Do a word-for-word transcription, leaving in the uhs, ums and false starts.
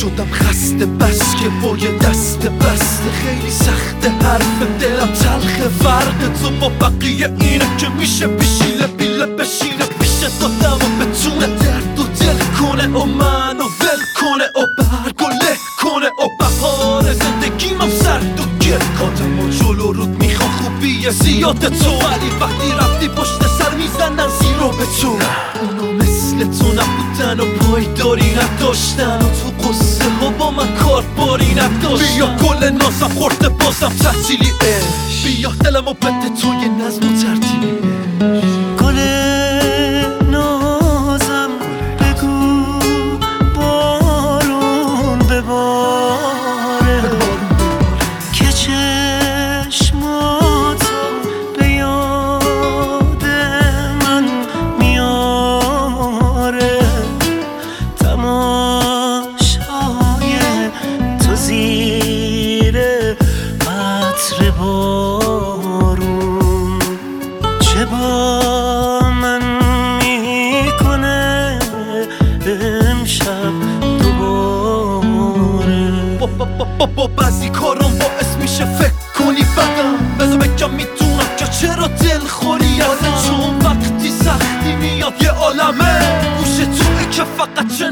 شدم خسته بس که با یه دست بسته خیلی سخته حرف دلم تلخه فرق تو با بقیه اینه که میشه بشیله بیله بشینه پیش دادم و بتونه درد و دل کنه و منو ول کنه و برگ و له کنه و بهار زندگیم هم سرد و گل کاتم و جلو رود میخوام خوبیه زیاد تو ولی وقتی رفتی پشت سر میزنن زیرو به تو اونا مثل تو نبودن و پایداری نداشتن و تو قصه ها با من کارباری نداشتن بیا گل نازم خورده بازم تعطیلی عشق بیا دلم و بده تو یه نظم و ترتیبی گل نازم بگو بارون بباره که چشماتو به یاد من میاره تماشای تو زیر عطر بارون چه با من میکنه امشب دوباره با, با, با, با, با بعضی کارم باعث میشه فکر کنی بدم بذار بگم میدونم که چرا دل خوری ازم چون وقتی سختی میاد یه عالمه گوش توی که فقط